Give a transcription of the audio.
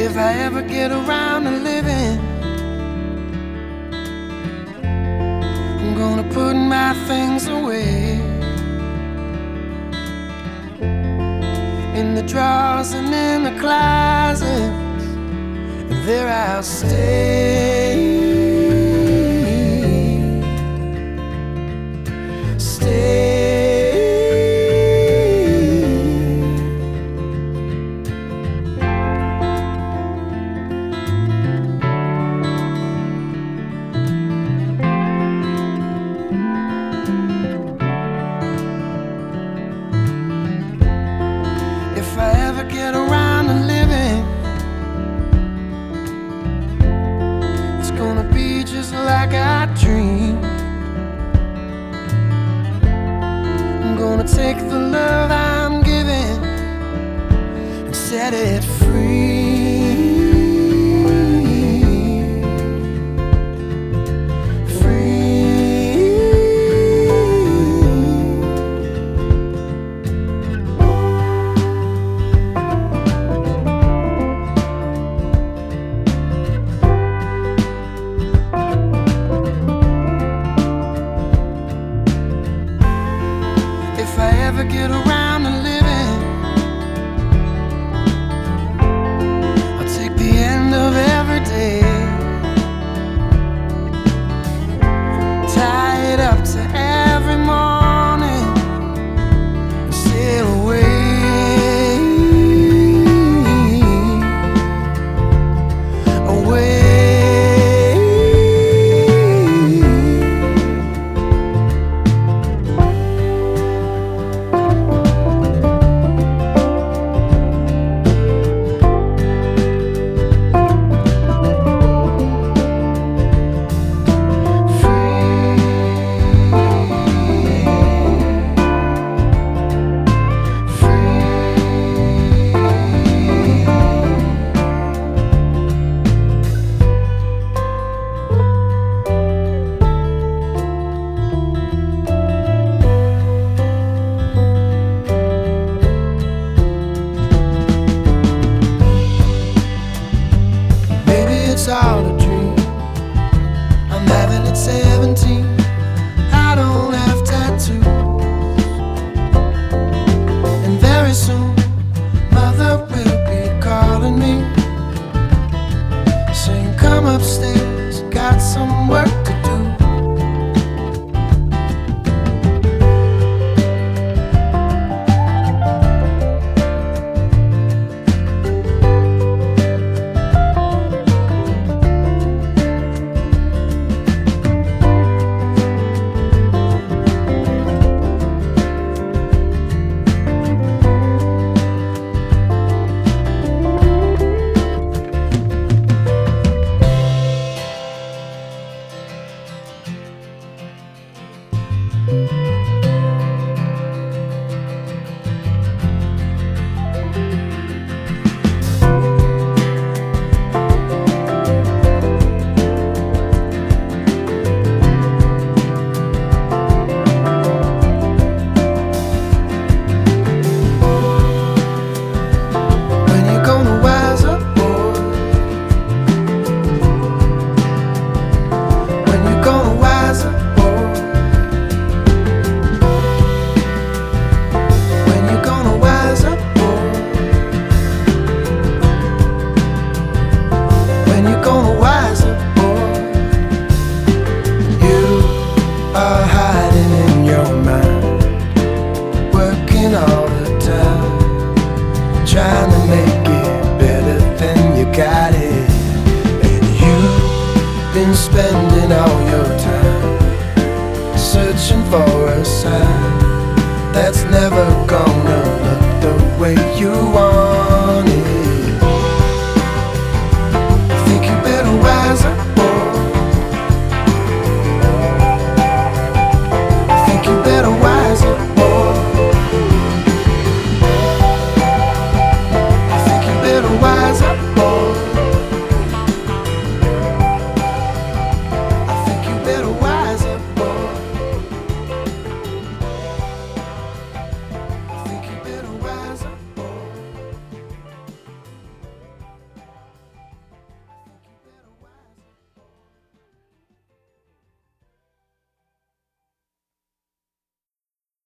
If I ever get around to living, I'm gonna put my things away in the drawers and in the closets, and there I'll stay. If I ever get around to living, it's gonna be just like I dreamed. I'm gonna take the love I'm giving and set it free. If I ever get around to living, I'll take the end of every day, tie it up to every morning, and sail away. It's all a dream. I'm having at 17. I don't have tattoos, and very soon mother will be calling me, saying, "Come upstairs, got some work to do." Trying to make it better than you got it, and you've been spending all your time searching for a sign.